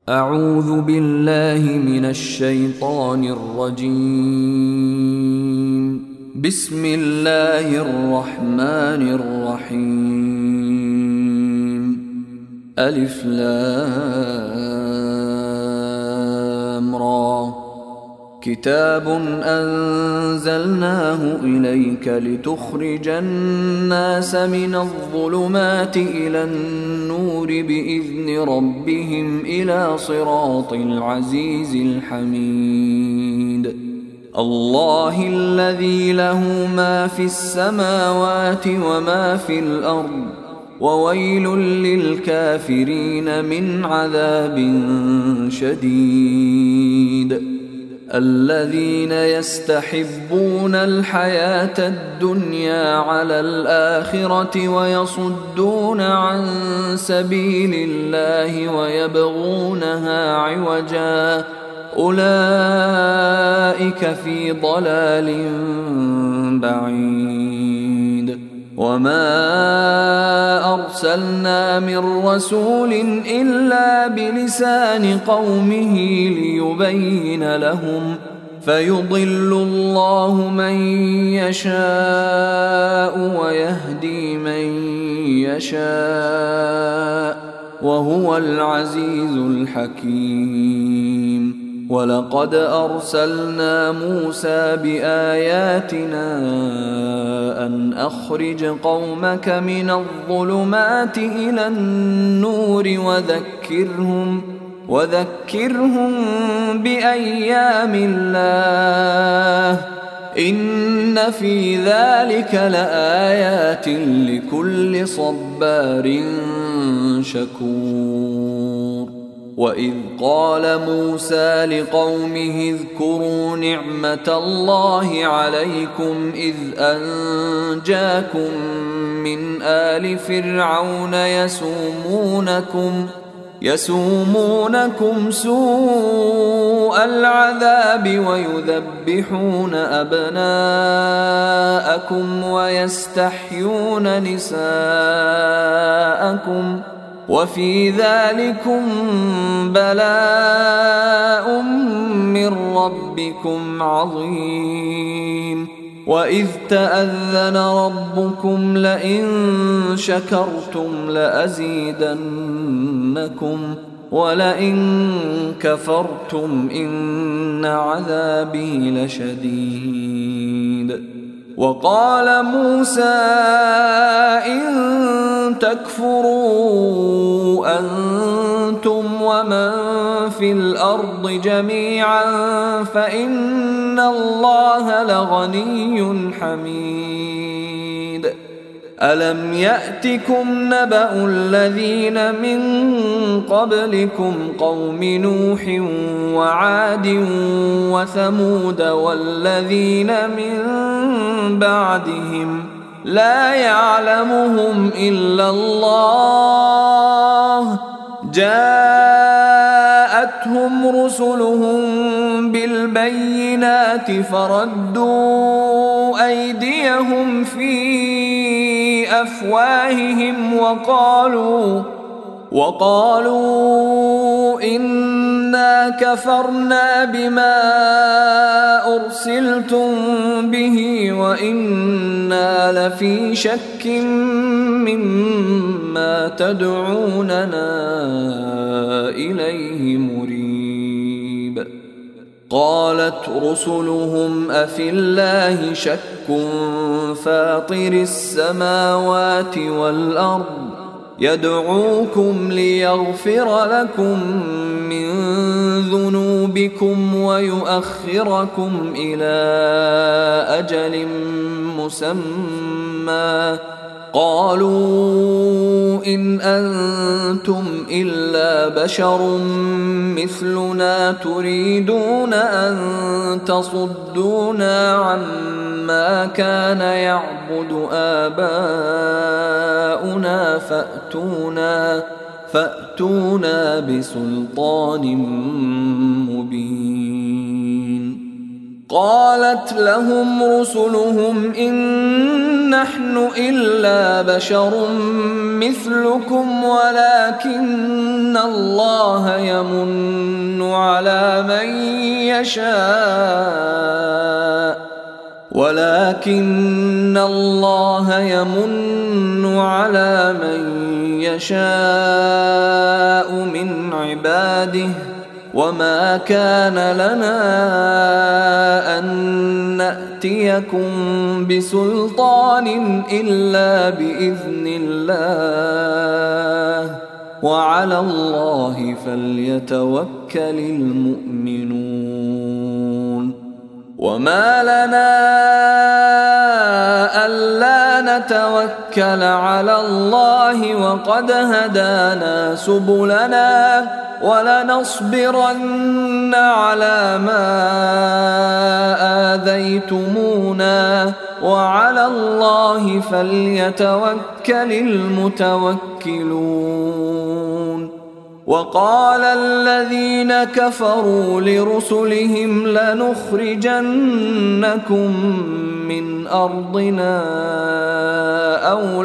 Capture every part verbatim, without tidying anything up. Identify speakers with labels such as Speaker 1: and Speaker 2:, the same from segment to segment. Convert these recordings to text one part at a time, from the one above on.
Speaker 1: أعوذ بالله من الشيطان الرجيم. بسم الله الرحمن الرحيم. ألف لام را. كتاب أنزلناه إليك لتخرج الناس من الظلمات إلى النور بإذن ربهم إلى صراط العزيز الحميد. الله الذي له ما في السماوات وما في الأرض، وويل للكافرين من عذاب شديد. الذين يستحبون الحياة الدنيا على الآخرة ويصدون عن سبيل الله ويبغونها عوجا، أولئك في ضلال بعيد. وما أرسلنا من رسول إلا بلسان قومه ليبين لهم، فيضل الله من يشاء ويهدي من يشاء، وهو العزيز الحكيم. ولقد أرسلنا موسى بآياتنا أن أخرج قومك من الظلمات إلى النور وذكرهم وذكرهم بأيام الله، إن في ذلك لآيات لكل صبار شكور. وإذ قال موسى لقومه اذكروا نعمة الله عليكم إذ أنجاكم من آل فرعون يسومونكم يسومونكم سوء العذاب ويذبحون أبناءكم ويستحيون نساءكم، وفي ذلكم بلاء من ربكم عظيم. وإذ تأذن ربكم لئن شكرتم لأزيدنكم ولئن كفرتم إن عذابي لشديد. وقال موسى إن تكفروا أنتم ومن في الأرض جميعا فإن الله لغني حميد. ألم يأتكم نبأ الذين من قبلكم قوم نوح وعاد وثمود والذين من بعدهم لا يعلمهم إلا الله، جاءتهم رسلهم بالبينات فردوا أيديهم في أفواههم وقالوا وقالوا إنا كفرنا بما أرسلتم به وإنا لفي شك مما تدعوننا إليه مريب. قالت رسلهم أفي الله شك فاطر السماوات والأرض يدعوكم ليغفر لكم من ذنوبكم ويؤخركم إلى أجل مسمى، قالوا إن أنتم إلا بشر مثلنا تريدون أن تصدونا عما كان يعبد آباؤنا فأتونا فأتونا بسلطان مبين. قالت لهم رسلهم إن نحن إلا بشر مثلكم ولكن الله يمن على من يشاء ولكن الله يمن على من يشاء من عباده وما كان لنا أن نأتيكم بسلطان إلا بإذن الله وعلى الله فليتوكل المؤمنون وما لنا ألا نتوكل على الله وقد هدانا سبلنا ولنصبرن على ما آذيتمونا وعلى الله فليتوكل المتوكلون وقال الذين كفروا لرسلهم لنخرجنكم من أرضنا أو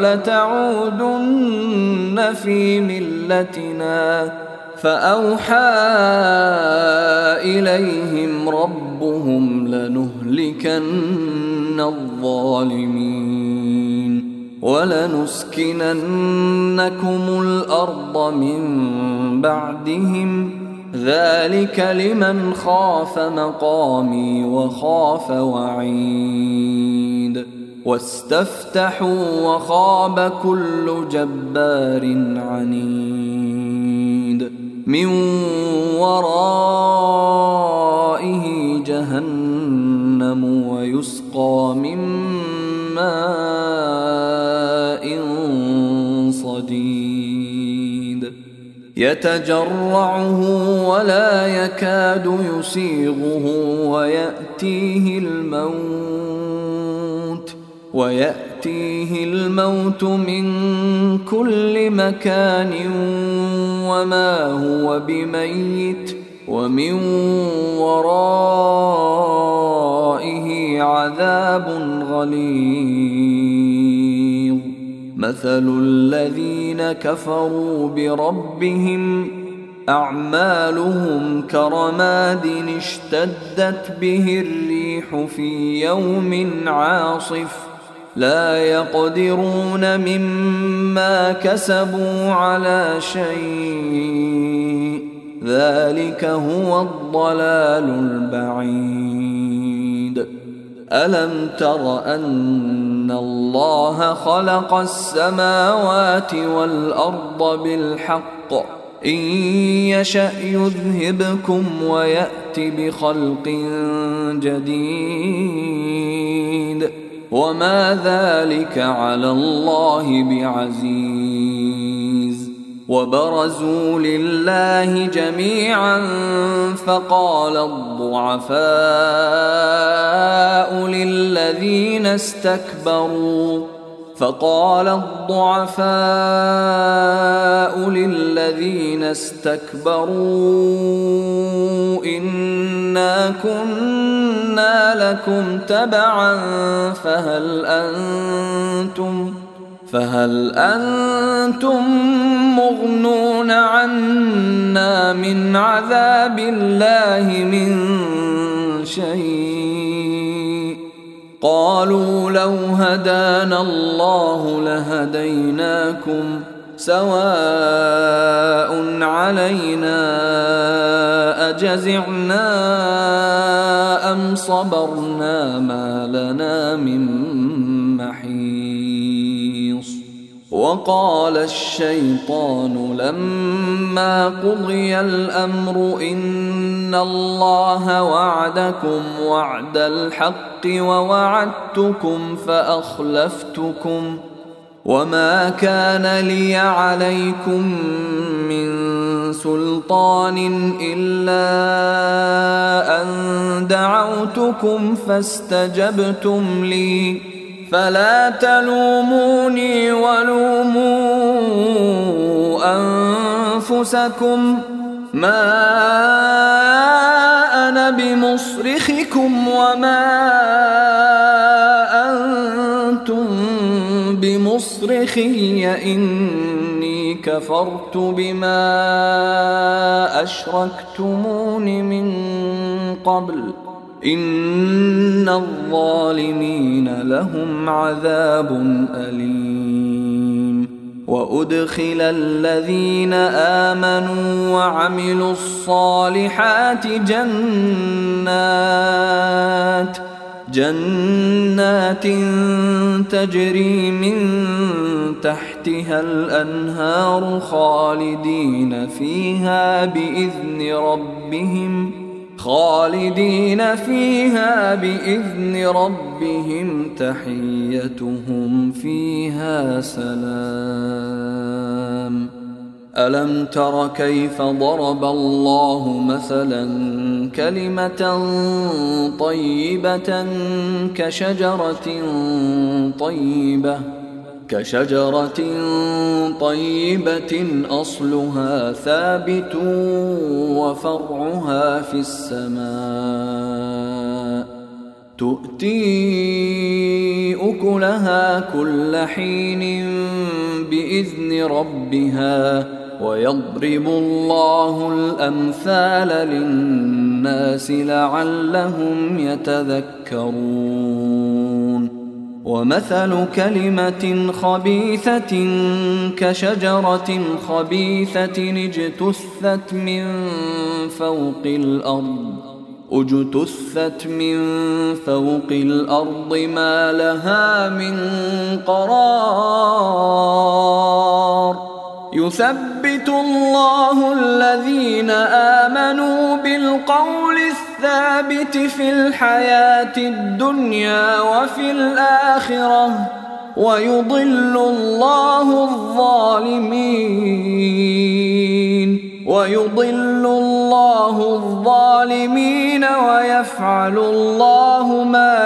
Speaker 1: لتعودن في ملتنا فأوحى إليهم ربهم لنهلكن الظالمين ولنسكننكم الأرض من بعدهم ذلك لمن خاف مقامي وخاف وعيد واستفتحوا وخاب كل جبار عنيد من ورائه جهنم ويسقى من ماء صديد يتجرعه ولا يكاد يسيغه ويأتيه الموت ويأتيه الموت من كل مكان وما هو بميت ومن ورائه عذاب غليظ مثل الذين كفروا بربهم أعمالهم كرماد اشتدت به الريح في يوم عاصف لا يقدرون مما كسبوا على شيء ذلك هو الضلال البعيد ألم تر أن الله خلق السماوات والأرض بالحق إن يشأ يذهبكم ويأت بخلق جديد وما ذلك على الله بعزيز وبرزوا لله جميعا فقال الضعفاء للذين استكبروا فقال الضعفاء للذين استكبروا إنا كنا لكم تبعا فهل أنتم فهل أنتم مغنون عنا من عذاب الله من شيء قالوا لو هدانا الله لهديناكم سواء علينا أجزعنا أم صبرنا ما لنا من محيص وقال الشيطان لما قضي الأمر إن الله وعدكم وعد الحق ووعدتكم فأخلفتكم وما كان لي عليكم من سلطان إلا أن دعوتكم فاستجبتم لي فلا تلوموني ولوموا أنفسكم ما أنا بمصرخكم وما أنتم بمصرخي إني كفرت بما أشركتمون من قبل إن الظالمين لهم عذاب أليم. وأدخل الذين آمنوا وعملوا الصالحات جنات جنات تجري من تحتها الأنهار خالدين فيها بإذن ربهم خالدين فيها بإذن ربهم تحيتهم فيها سلام. ألم تر كيف ضرب الله مثلا كلمة طيبة كشجرة طيبة كشجرة طيبة أصلها ثابت وفرعها في السماء تؤتي أكلها كل حين بإذن ربها ويضرب الله الأمثال للناس لعلهم يتذكرون. ومثل كلمة خبيثة كشجرة خبيثة اجتثت من فوق الأرض اجتثت من فوق الأرض ما لها من قرار. يثبت الله الذين آمنوا بالقول الثابت في الحياة الدنيا وفي الآخرة ويضل الله الظالمين ويضل الله الظالمين ويفعل الله ما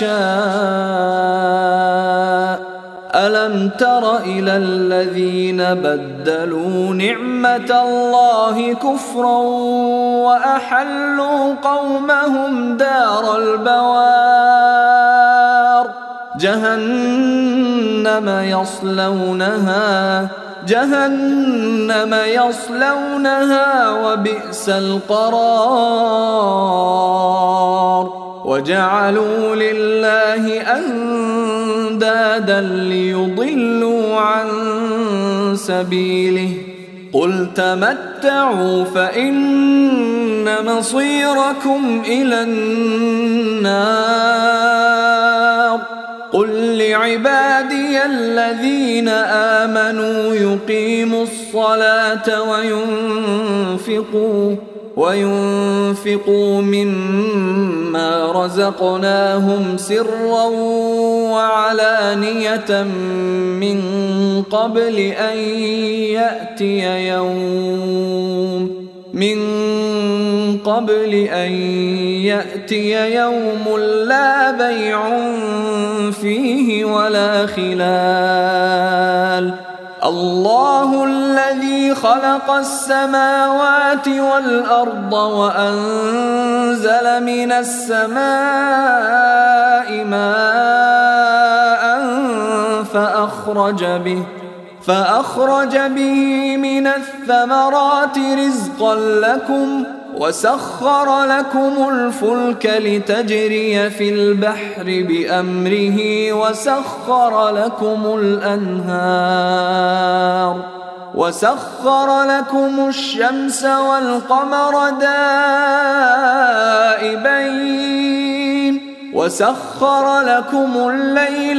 Speaker 1: يشاء. ألم تر إلى الذين بدلوا نعمة الله كفرا وأحلوا قومهم دار البوار جهنم يصلونها جهنم يصلونها وبئس القرار. وجعلوا لله أندادا ليضلوا عن سبيله قل تمتعوا فإن مصيركم إلى النار. قل لعبادي الذين آمنوا يقيموا الصلاة وينفقوا وينفقوا مما رزقناهم سرا وعلانية من قبل أن يأتي يوم من قبل أن يأتي يوم لا بيع فيه ولا خلال. الله الذي خلق السماوات والأرض وأنزل من السماء ماء فأخرج به فأخرج به من الثمرات رزقا لكم وسخر لكم الفلك لتجري في البحر بأمره وسخر لكم الأنهار وسخر لكم الشمس والقمر دائبين وسخر لكم الليل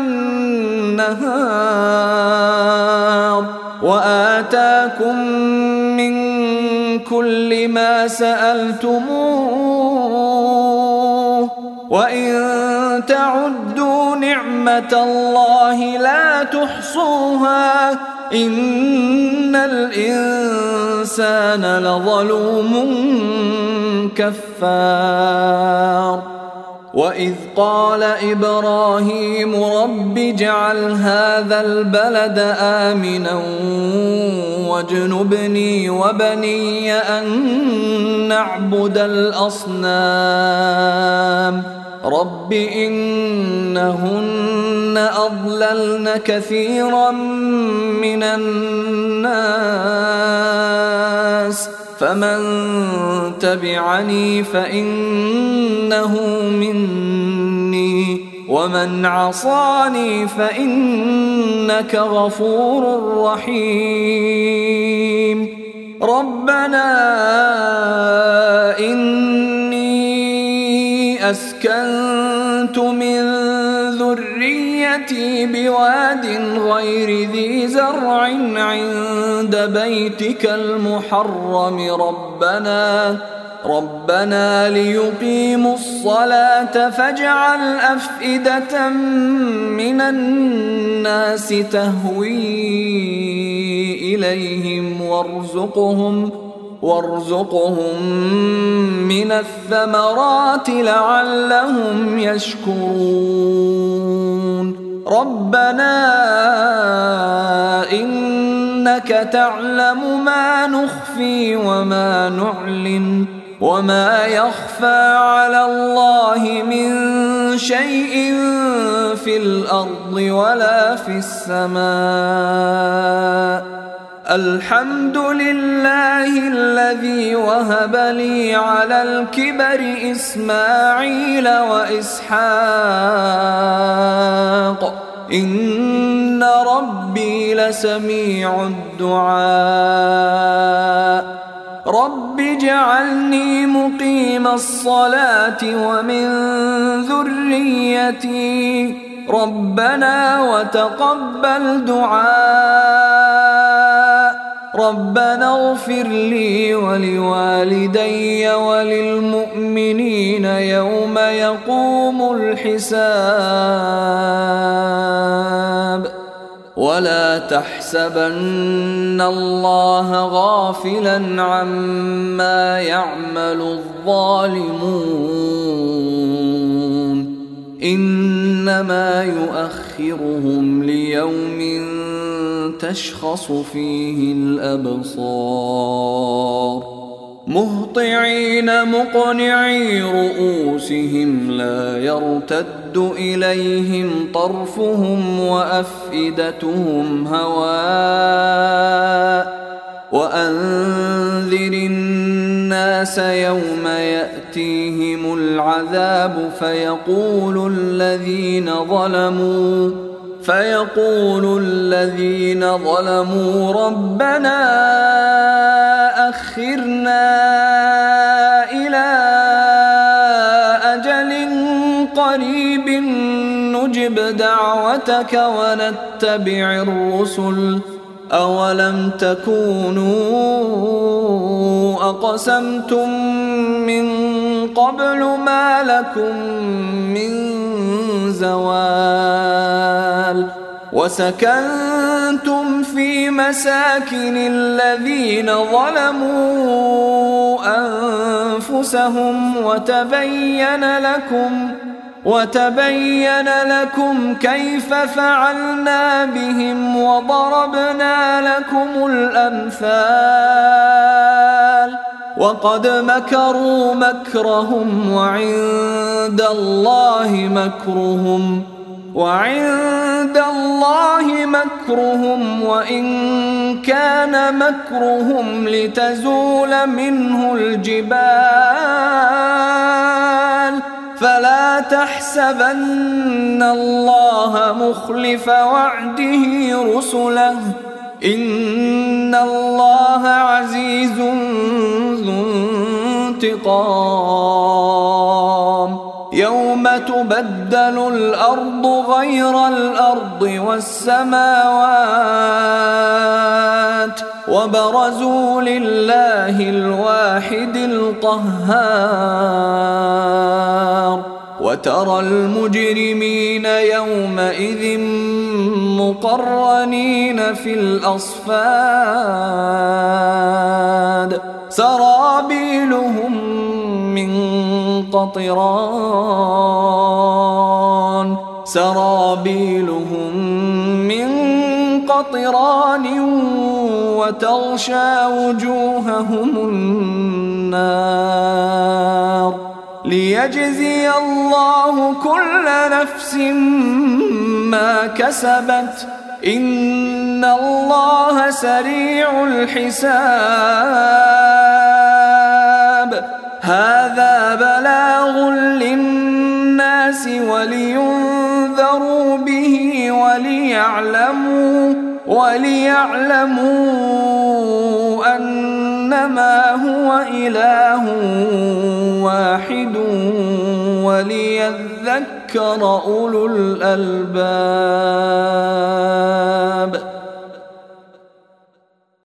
Speaker 1: والنهار وآتاكم من كل ما سألتموه وإن تعدوا نعمة الله لا تحصوها إن الإنسان لظلوم كفار. وإذ قال إبراهيم رب اجعل هذا البلد آمنا واجنبني وبني أن نعبد الأصنام رب إنهن أضللن كثيرا من الناس فمن تبعني فإنه مني ومن عصاني فإنك غفور رحيم ربنا إني أسكنت من ذريتي بواد غير ذي زرع عند بيتك المحرم ربنا ربنا ليقيموا الصلاة فاجعل أفئدة من الناس تهوي إليهم وارزقهم وارزقهم من الثمرات لعلهم يشكرون ربنا إنك تعلم ما نخفي وما نعلن وما يخفى على الله من شيء في الأرض ولا في السماء الحمد لله الذي وهب لي على الكبر إسماعيل وإسحاق إن ربي لسميع الدعاء رب اجعلني مقيم الصلاة ومن ذريتي ربنا وتقبل دعاء ربنا اغفر لي ولوالدي وللمؤمنين يوم يقوم الحساب ولا تحسبن الله غافلا عما يعمل الظالمون إنما يؤخرهم ليوم تشخص فيه الأبصار مهطعين مقنعي رؤوسهم لا يرتد إليهم طرفهم وأفئدتهم هواء وأنذر الناس يوم يأتيهم العذاب فيقول الذين ظلموا فيقول الذين ظلموا ربنا أخرنا إلى أجل قريب نجب دعوتك ونتبع الرسل أولم تكونوا أقسمتم من قبل ما لكم من زوال وسكنتم في مساكن الذين ظلموا أنفسهم وتبين لكم وتبين لكم كيف فعلنا بهم وضربنا لكم الأمثال وقد مكروا مكرهم وعند الله مكرهم وعند الله مكرهم وإن كان مكرهم لتزول منه الجبال فلا تحسبن الله مخلف وعده رسله إن الله عزيز ذو انتقام يوم تبدل الأرض غير الأرض والسماوات وبرزوا لله الواحد القهار وترى المجرمين يومئذ مقرنين في الأصفاد سرابيلهم من قطران سرابيلهم من قطران وتغشى وجوههم النار ليجزي الله كل نفس ما كسبت إن الله سريع الحساب هذا بلاغ للناس ولينذروا به وليعلموا وليعلموا أنما هو إله واحد وليذكر أولو الألباب.